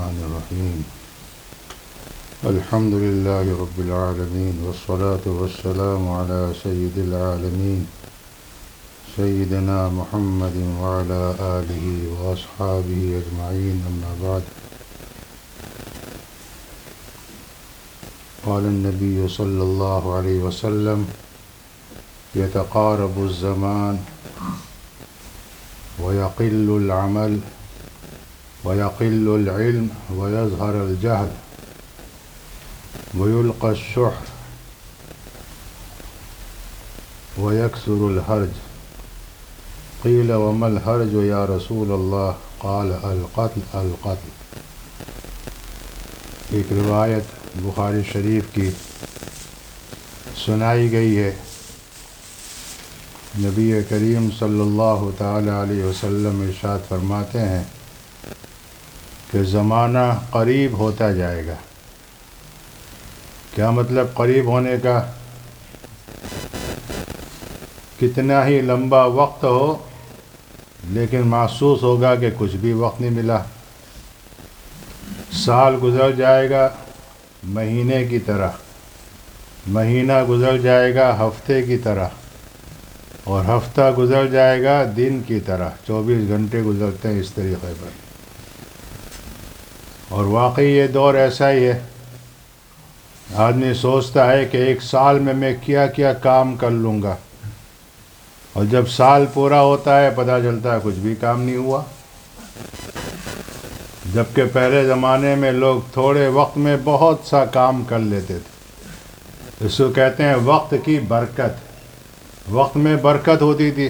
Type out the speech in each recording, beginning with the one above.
الرحمن الرحيم الحمد لله رب العالمين والصلاة والسلام على سيد العالمين سيدنا محمد وعلى آله وأصحابه أجمعين أما بعد قال النبي صلى الله عليه وسلم يتقارب الزمان ويقل العمل ويقل العلم ويظهر الجهل ويلقى الشح ويكثر الهرج قيل وما الهرج يا رسول الله قال القتل ایک روایت بخاری شریف کی سنائی گئی ہے. نبی کریم صلی اللہ تعالی علیہ وسلم ارشاد فرماتے ہیں کہ زمانہ قریب ہوتا جائے گا. کیا مطلب قریب ہونے کا؟ کتنا ہی لمبا وقت ہو لیکن محسوس ہوگا کہ کچھ بھی وقت نہیں ملا. سال گزر جائے گا مہینے کی طرح، مہینہ گزر جائے گا ہفتے کی طرح، اور ہفتہ گزر جائے گا دن کی طرح. 24 گھنٹے گزرتے ہیں اس طریقے پر. اور واقعی یہ دور ایسا ہی ہے. آدمی سوچتا ہے کہ ایک سال میں کیا کیا کام کر لوں گا، اور جب سال پورا ہوتا ہے پتہ چلتا ہے کچھ بھی کام نہیں ہوا. جبکہ پہلے زمانے میں لوگ تھوڑے وقت میں بہت سا کام کر لیتے تھے. اس کو کہتے ہیں وقت کی برکت. وقت میں برکت ہوتی تھی.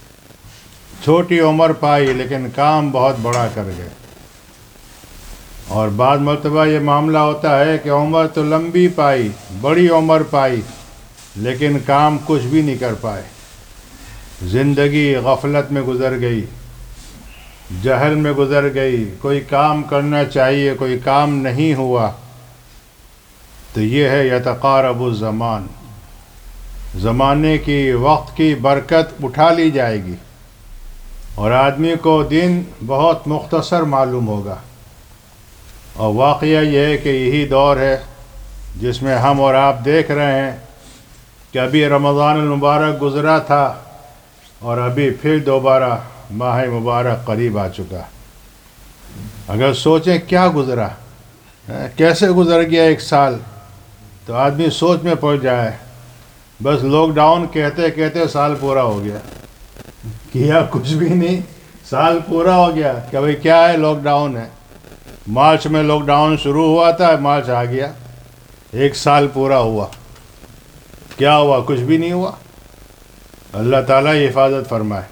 چھوٹی عمر پائی لیکن کام بہت بڑا کر گئے. اور بعض مرتبہ یہ معاملہ ہوتا ہے کہ عمر تو لمبی پائی، بڑی عمر پائی، لیکن کام کچھ بھی نہیں کر پائے. زندگی غفلت میں گزر گئی، جہل میں گزر گئی. کوئی کام کرنا چاہیے، کوئی کام نہیں ہوا. تو یہ ہے یتقارب الزمان. زمانے کی، وقت کی برکت اٹھا لی جائے گی اور آدمی کو دن بہت مختصر معلوم ہوگا. اور واقعہ یہ ہے کہ یہی دور ہے جس میں ہم اور آپ دیکھ رہے ہیں کہ ابھی رمضان المبارک گزرا تھا اور ابھی پھر دوبارہ ماہ مبارک قریب آ چکا. اگر سوچیں کیا گزرا، کیسے گزر گیا ایک سال، تو آدمی سوچ میں پڑ جائے. بس لاک ڈاؤن کہتے کہتے سال پورا ہو گیا. کیا کچھ بھی نہیں، سال پورا ہو گیا. کہ بھئی کیا ہے؟ لاک ڈاؤن ہے. مارچ میں لاک ڈاؤن شروع ہوا تھا، مارچ آ گیا، ایک سال پورا ہوا. کیا ہوا؟ کچھ بھی نہیں ہوا. اللہ تعالیٰ حفاظت فرمائے.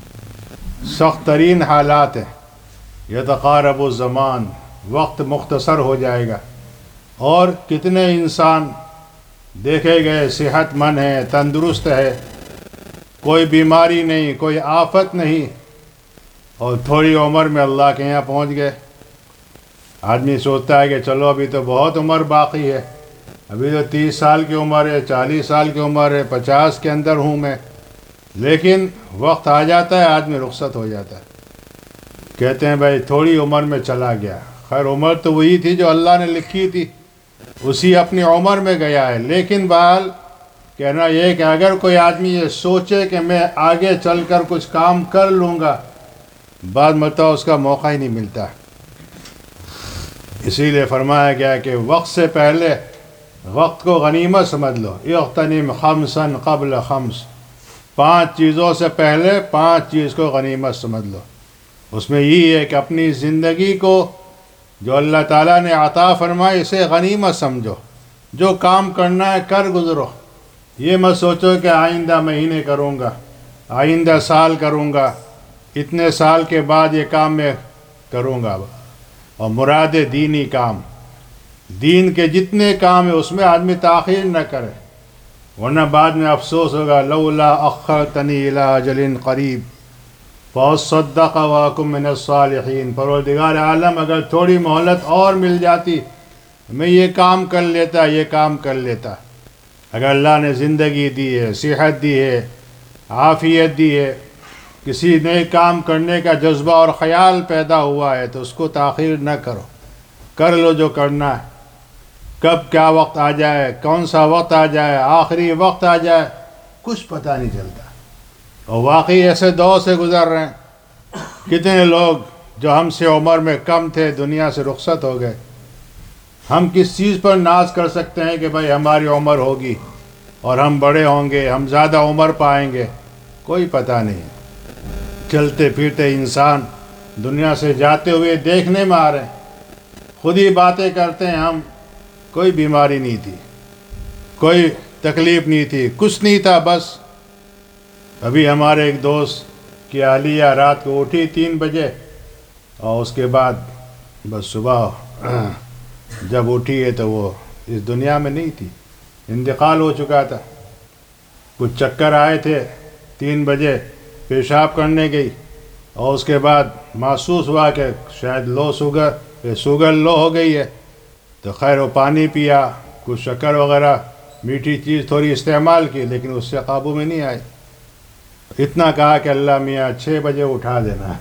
سخت ترین حالات ہیں. یتقارب الزمان، وقت مختصر ہو جائے گا. اور کتنے انسان دیکھے گئے صحت مند ہیں، تندرست ہے، کوئی بیماری نہیں، کوئی آفت نہیں، اور تھوڑی عمر میں اللہ کے یہاں پہنچ گئے. آدمی سوچتا ہے کہ چلو ابھی تو بہت عمر باقی ہے، ابھی تو 30 سال کی عمر ہے، 40 سال کی عمر ہے، 50 کے اندر ہوں میں. لیکن وقت آ جاتا ہے، آدمی رخصت ہو جاتا ہے. کہتے ہیں بھائی تھوڑی عمر میں چلا گیا. خیر عمر تو وہی تھی جو اللہ نے لکھی تھی، اسی اپنی عمر میں گیا ہے. لیکن بہرحال کہنا یہ کہ اگر کوئی آدمی یہ سوچے کہ میں آگے چل کر کچھ کام کر لوں گا، بعد مرتبہ اس کا موقع ہی نہیں ملتا. اسی لیے فرمایا گیا کہ وقت سے پہلے وقت کو غنیمت سمجھ لو. اغتنم خمسا قبل خمس. 5 چیزوں سے پہلے 5 چیز کو غنیمت سمجھ لو. اس میں یہی ہے کہ اپنی زندگی کو جو اللہ تعالیٰ نے عطا فرمائی اسے غنیمت سمجھو. جو کام کرنا ہے کر گزرو. یہ مت سوچو کہ آئندہ مہینے کروں گا، آئندہ سال کروں گا، اتنے سال کے بعد یہ کام میں کروں گا. اور مراد دینی کام، دین کے جتنے کام ہیں اس میں آدمی تاخیر نہ کرے، ورنہ بعد میں افسوس ہوگا. لولا اخرتنی الی اجل قریب فاصدق واکن من الصالحین. پروردگار عالم اگر تھوڑی مہلت اور مل جاتی میں یہ کام کر لیتا، یہ کام کر لیتا. اگر اللہ نے زندگی دی ہے، صحت دی ہے، عافیت دی ہے، کسی نئے کام کرنے کا جذبہ اور خیال پیدا ہوا ہے تو اس کو تاخیر نہ کرو. کر لو جو کرنا ہے، کب کیا وقت آ جائے، کون سا وقت آ جائے، آخری وقت آ جائے، کچھ پتہ نہیں چلتا۔ اور واقعی ایسے دور سے گزر رہے ہیں، کتنے لوگ جو ہم سے عمر میں کم تھے دنیا سے رخصت ہو گئے۔ ہم کس چیز پر ناز کر سکتے ہیں کہ بھائی ہماری عمر ہوگی اور ہم بڑے ہوں گے، ہم زیادہ عمر پائیں گے؟ کوئی پتہ نہیں۔ چلتے پھرتے انسان دنیا سے جاتے ہوئے دیکھنے میں آ رہے ہیں، خود ہی باتیں کرتے ہیں ہم، کوئی بیماری نہیں تھی، کوئی تکلیف نہیں تھی، کچھ نہیں تھا۔ بس ابھی ہمارے ایک دوست کی اہلیہ رات کو اٹھی 3 بجے، اور اس کے بعد بس صبح جب اٹھی ہے تو وہ اس دنیا میں نہیں تھی، انتقال ہو چکا تھا۔ کچھ چکر آئے تھے، 3 بجے پیشاب کرنے گئی، اور اس کے بعد محسوس ہوا کہ شاید شوگر لو ہو گئی ہے، تو خیر وہ پانی پیا، کچھ شکر وغیرہ میٹھی چیز تھوڑی استعمال کی، لیکن اس سے قابو میں نہیں آئی۔ اتنا کہا کہ اللہ میاں 6 بجے اٹھا دینا،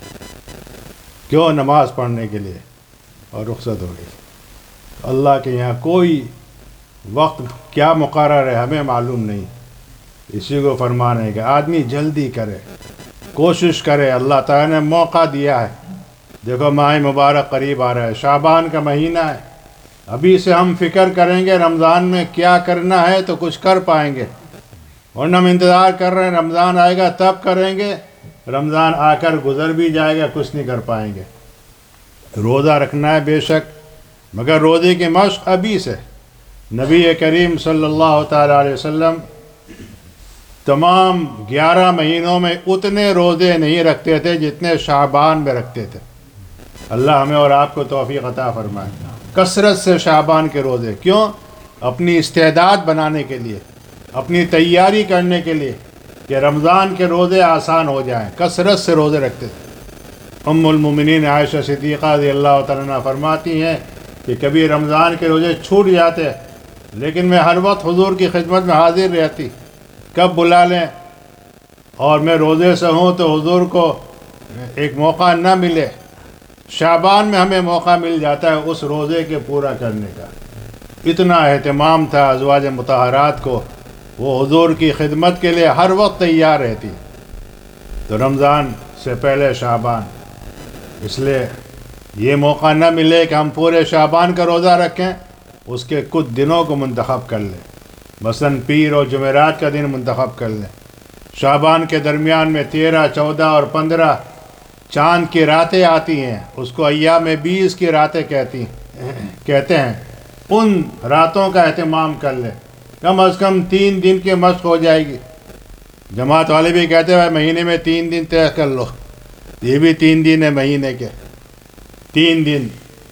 کیوں؟ نماز پڑھنے کے لیے، اور رخصت ہو گئی۔ اللہ کے یہاں کوئی وقت کیا مقرر ہے ہمیں معلوم نہیں۔ اسی کو فرمان ہے کہ آدمی جلدی کرے، کوشش کرے۔ اللہ تعالیٰ نے موقع دیا ہے، دیکھو ماہ مبارک قریب آ رہا ہے، شعبان کا مہینہ ہے، ابھی سے ہم فکر کریں گے رمضان میں کیا کرنا ہے تو کچھ کر پائیں گے، ورنہ ہم انتظار کر رہے ہیں رمضان آئے گا تب کریں گے، رمضان آ کر گزر بھی جائے گا، کچھ نہیں کر پائیں گے۔ روزہ رکھنا ہے بے شک، مگر روزے کی مشق ابھی سے۔ نبی کریم صلی اللہ تعالیٰ علیہ وسلم تمام 11 مہینوں میں اتنے روزے نہیں رکھتے تھے جتنے شعبان میں رکھتے تھے۔ اللہ ہمیں اور آپ کو توفیق عطا فرمائے۔ کثرت سے شعبان کے روزے، کیوں؟ اپنی استعداد بنانے کے لیے، اپنی تیاری کرنے کے لیے کہ رمضان کے روزے آسان ہو جائیں، کثرت سے روزے رکھتے تھے۔ ام المومنین عائشہ صدیقہ رضی اللہ تعالیٰ عنہ فرماتی ہیں کہ کبھی رمضان کے روزے چھوٹ جاتے، لیکن میں ہر وقت حضور کی خدمت میں حاضر رہتی، کب بلا لیں اور میں روزے سے ہوں تو حضور کو ایک موقع نہ ملے، شعبان میں ہمیں موقع مل جاتا ہے اس روزے کے پورا کرنے کا۔ اتنا اہتمام تھا ازواج مطہرات کو، وہ حضور کی خدمت کے لیے ہر وقت تیار رہتی، تو رمضان سے پہلے شعبان۔ اس لیے یہ موقع نہ ملے کہ ہم پورے شعبان کا روزہ رکھیں، اس کے کچھ دنوں کو منتخب کر لیں، مثلاً پیر اور جمعرات کا دن منتخب کر لیں۔ شعبان کے درمیان میں 13، 14 اور 15 چاند کی راتیں آتی ہیں، اس کو ایام 20 کی راتیں کہتے ہیں، ان راتوں کا اہتمام کر لیں، کم از کم 3 دن کی مشق ہو جائے گی۔ جماعت والے بھی کہتے ہیں مہینے میں 3 دن طے کر لو، یہ بھی 3 دن ہے مہینے کے، 3 دن،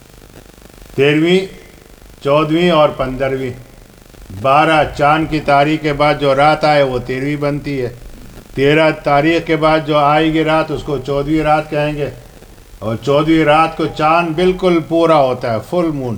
13ویں، 14ویں اور 15ویں۔ 12 چاند کی تاریخ کے بعد جو رات آئے وہ 13ویں بنتی ہے، 13 تاریخ کے بعد جو آئے گی رات اس کو 14ویں رات کہیں گے، اور 14ویں رات کو چاند بالکل پورا ہوتا ہے، فل مون۔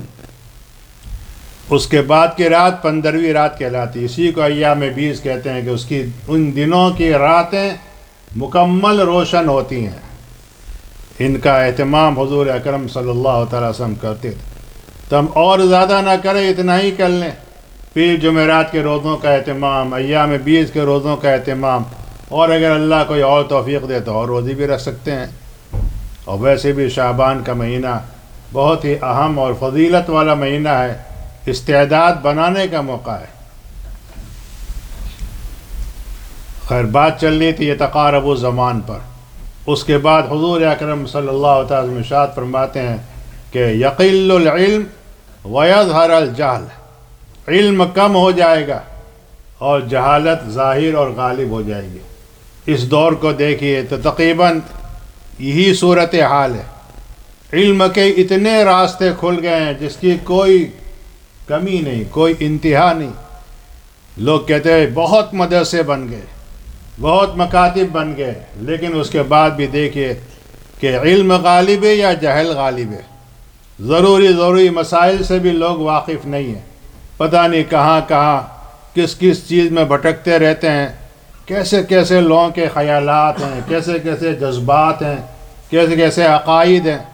اس کے بعد کی رات 15ویں رات کہلاتی ہے، اسی کو ایام 20 کہتے ہیں کہ اس کی ان دنوں کی راتیں مکمل روشن ہوتی ہیں۔ ان کا اہتمام حضور اکرم صلی اللہ تعالیٰ وسلم کرتے تھے، تو ہم اور زیادہ نہ کریں، اتنا ہی کر لیں۔ پیر جمعرات کے روزوں کا اہتمام، ایام 20 کے روزوں کا اہتمام، اور اگر اللہ کوئی اور توفیق دے تو اور روزی بھی رکھ سکتے ہیں۔ اور ویسے بھی شعبان کا مہینہ بہت ہی اہم اور فضیلت والا مہینہ ہے، استعداد بنانے کا موقع ہے۔ خیر بات چل رہی تھی یتقارب الزمان پر، اس کے بعد حضور اکرم صلی اللہ تعالیٰ وسلم ارشاد فرماتے ہیں کہ یقل العلم ویظہر الجہل، علم کم ہو جائے گا اور جہالت ظاہر اور غالب ہو جائے گی۔ اس دور کو دیکھیے تو تقریباً یہی صورت حال ہے، علم کے اتنے راستے کھل گئے ہیں جس کی کوئی کمی نہیں، کوئی انتہا نہیں۔ لوگ کہتے ہیں بہت مدرسے بن گئے، بہت مکاتب بن گئے، لیکن اس کے بعد بھی دیکھیے کہ علم غالب ہے یا جہل غالب ہے۔ ضروری مسائل سے بھی لوگ واقف نہیں ہیں، پتہ نہیں کہاں کس چیز میں بھٹکتے رہتے ہیں، کیسے لوگوں کے خیالات ہیں، کیسے جذبات ہیں، کیسے عقائد ہیں۔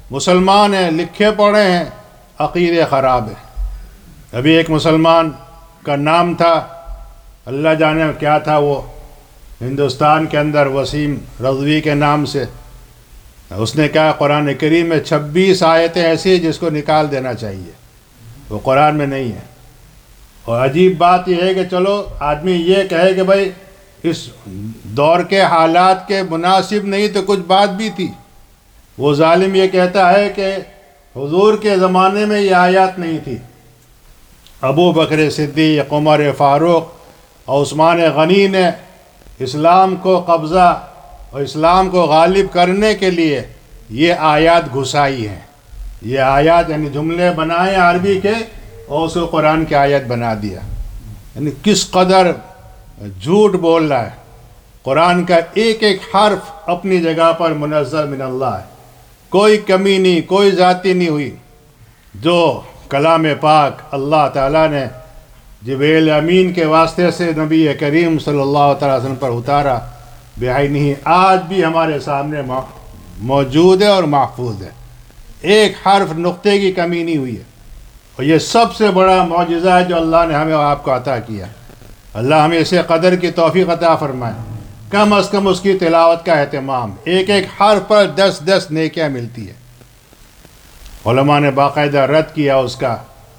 مسلمان ہیں، لکھے پڑھے ہیں، عقیدے خراب ہے۔ ابھی ایک مسلمان کا نام تھا، اللہ جانے کیا تھا وہ، ہندوستان کے اندر وسیم رضوی کے نام سے، اس نے کہا قرآن کریم میں 26 آیتیں ایسی ہیں جس کو نکال دینا چاہیے، وہ قرآن میں نہیں ہے۔ اور عجیب بات یہ ہے کہ چلو آدمی یہ کہے کہ بھائی اس دور کے حالات کے مناسب نہیں تو کچھ بات بھی تھی، وہ ظالم یہ کہتا ہے کہ حضور کے زمانے میں یہ آیات نہیں تھی، ابو بکر صدیق، عمر فاروق اور عثمان غنی نے اسلام کو قبضہ اور اسلام کو غالب کرنے کے لیے یہ آیات گھسائی ہیں۔ یہ آیات یعنی جملے بنائے عربی کے اور اس کو قرآن کی آیت بنا دیا، یعنی کس قدر جھوٹ بول رہا ہے۔ قرآن کا ایک ایک حرف اپنی جگہ پر منزل من اللہ ہے، کوئی کمی نہیں، کوئی زیادتی نہیں ہوئی۔ جو کلام پاک اللہ تعالیٰ نے جبریل امین کے واسطے سے نبی کریم صلی اللہ تعالیٰ وسلم پر اتارا، بعینہ آج بھی ہمارے سامنے موجود ہے اور محفوظ ہے، ایک حرف نقطے کی کمی نہیں ہوئی ہے۔ اور یہ سب سے بڑا معجزہ ہے جو اللہ نے ہمیں اور آپ کو عطا کیا۔ اللہ ہمیں اسے قدر کی توفیق عطا فرمائے، کم از کم اس کی تلاوت کا اہتمام، ایک ایک حرف پر 10 نیکیاں ملتی ہے۔ علماء نے باقاعدہ رد کیا اس کا۔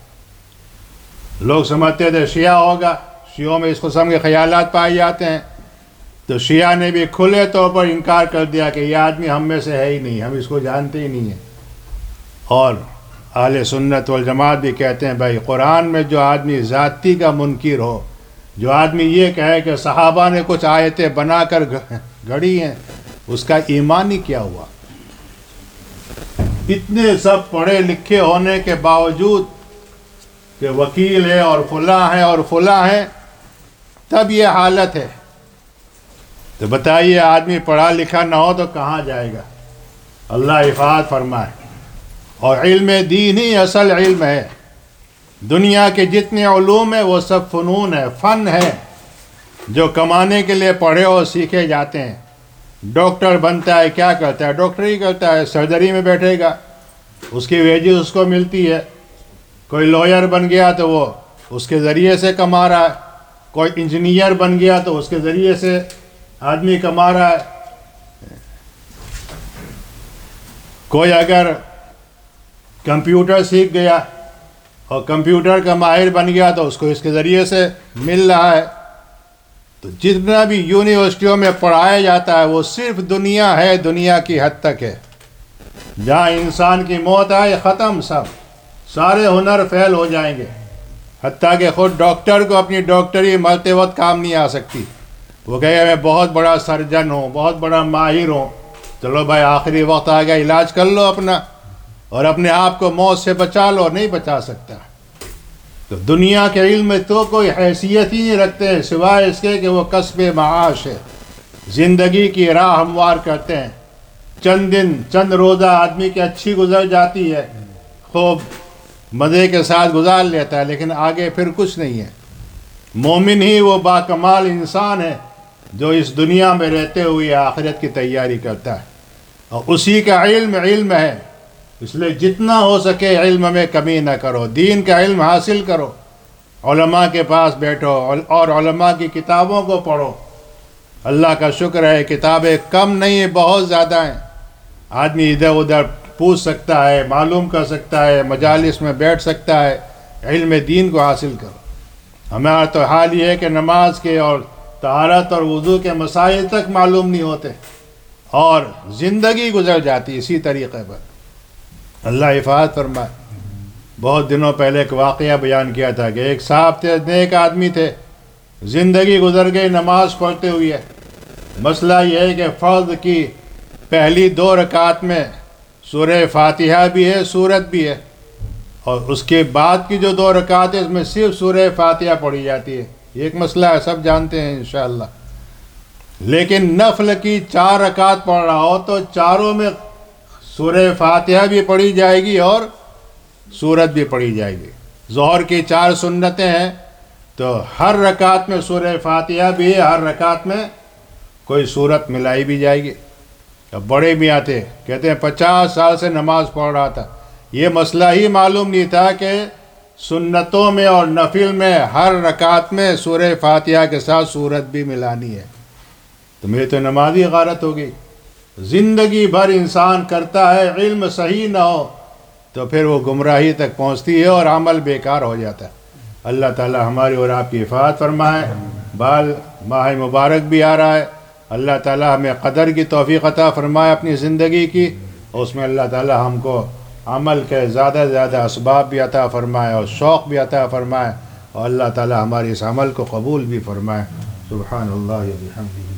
لوگ سمجھتے تھے شیعہ ہوگا، شیعوں میں اس قسم کے خیالات پائے جاتے ہیں، تو شیعہ نے بھی کھلے طور پر انکار کر دیا کہ یہ آدمی ہم میں سے ہے ہی نہیں، ہم اس کو جانتے ہی نہیں ہیں۔ اور اہل سنت والجماعت بھی کہتے ہیں بھائی قرآن میں جو آدمی ذاتی کا منکر ہو، جو آدمی یہ کہے کہ صحابہ نے کچھ آیتیں بنا کر گھڑی ہیں، اس کا ایمان ہی کیا ہوا؟ اتنے سب پڑھے لکھے ہونے کے باوجود کہ وکیل ہے اور فلاں ہے اور فلاں ہے، تب یہ حالت ہے۔ تو بتائیے آدمی پڑھا لکھا نہ ہو تو کہاں جائے گا؟ اللہ حفاظت فرمائے۔ اور علم دین ہی اصل علم ہے۔ دنیا کے جتنے علوم ہیں وہ سب فنون ہے، فن ہے، جو کمانے کے لیے پڑھے اور سیکھے جاتے ہیں۔ ڈاکٹر بنتا ہے، کیا کرتا ہے؟ ڈاکٹری کرتا ہے، سرجری میں بیٹھے گا، اس کی ویجز اس کو ملتی ہے۔ کوئی لائر بن گیا تو وہ اس کے ذریعے سے کما رہا ہے، کوئی انجینئر بن گیا تو اس کے ذریعے سے آدمی کما رہا ہے۔ کوئی اگر کمپیوٹر سیکھ گیا اور کمپیوٹر کا ماہر بن گیا تو اس کو اس کے ذریعے سے مل رہا ہے۔ تو جتنا بھی یونیورسٹیوں میں پڑھایا جاتا ہے وہ صرف دنیا ہے، دنیا کی حد تک ہے۔ جہاں انسان کی موت آئے ختم، سارے ہنر فیل ہو جائیں گے، حتیٰ کہ خود ڈاکٹر کو اپنی ڈاکٹری مرتے وقت کام نہیں آ سکتی۔ وہ کہے میں بہت بڑا سرجن ہوں، بہت بڑا ماہر ہوں۔ چلو بھائی آخری وقت آ گیا، علاج کر لو اپنا اور اپنے آپ کو موت سے بچا لو، نہیں بچا سکتا۔ تو دنیا کے علم میں تو کوئی حیثیت ہی نہیں رکھتے ہیں سوائے اس کے کہ وہ کسب معاش ہے، زندگی کی راہ ہموار کرتے ہیں۔ چند دن چند روزہ آدمی کی اچھی گزر جاتی ہے، خوب مزے کے ساتھ گزار لیتا ہے، لیکن آگے پھر کچھ نہیں ہے۔ مومن ہی وہ باکمال انسان ہے جو اس دنیا میں رہتے ہوئے آخرت کی تیاری کرتا ہے، اور اسی کا علم ہے۔ اس لیے جتنا ہو سکے علم میں کمی نہ کرو، دین کا علم حاصل کرو، علماء کے پاس بیٹھو اور علماء کی کتابوں کو پڑھو۔ اللہ کا شکر ہے کتابیں کم نہیں ہیں، بہت زیادہ ہیں۔ آدمی ادھر ادھر پوچھ سکتا ہے، معلوم کر سکتا ہے، مجالس میں بیٹھ سکتا ہے، علم دین کو حاصل کرو۔ ہمارا تو حال یہ ہے کہ نماز کے اور طہارت اور وضو کے مسائل تک معلوم نہیں ہوتے اور زندگی گزر جاتی اسی طریقے پر۔ اللہ حفاظت فرمائے۔ بہت دنوں پہلے ایک واقعہ بیان کیا تھا کہ ایک صاحب تھے، نیک آدمی تھے، زندگی گزر گئی نماز پڑھتے ہوئے۔ مسئلہ یہ ہے کہ فرض کی پہلی 2 رکعت میں سورہ فاتحہ بھی ہے، سورت بھی ہے، اور اس کے بعد کی جو 2 رکعت ہے اس میں صرف سورہ فاتحہ پڑھی جاتی ہے۔ یہ ایک مسئلہ ہے، سب جانتے ہیں انشاءاللہ۔ لیکن نفل کی 4 رکعت پڑھ رہا ہو تو چاروں میں سورہ فاتحہ بھی پڑھی جائے گی اور سورت بھی پڑھی جائے گی۔ ظہر کی 4 سنتیں ہیں تو ہر رکعت میں سورہ فاتحہ بھی ہے، ہر رکعت میں کوئی سورت ملائی بھی جائے گی۔ اب بڑے میاں تھے، کہتے ہیں 50 سال سے نماز پڑھ رہا تھا، یہ مسئلہ ہی معلوم نہیں تھا کہ سنتوں میں اور نفل میں ہر رکعت میں سورہ فاتحہ کے ساتھ سورت بھی ملانی ہے۔ تو میری تو نمازی غارت ہو گئی۔ زندگی بھر انسان کرتا ہے، علم صحیح نہ ہو تو پھر وہ گمراہی تک پہنچتی ہے اور عمل بیکار ہو جاتا ہے۔ اللہ تعالی ہماری اور آپ کی حفاظت فرمائے۔ ماہ مبارک بھی آ رہا ہے، اللہ تعالی ہمیں قدر کی توفیق عطا فرمائے اپنی زندگی کی، اور اس میں اللہ تعالی ہم کو عمل کے زیادہ سے زیادہ اسباب بھی عطا فرمائے اور شوق بھی عطا فرمائے، اور اللہ تعالی ہماری اس عمل کو قبول بھی فرمائے۔ سبحان اللہ و بحمدہ۔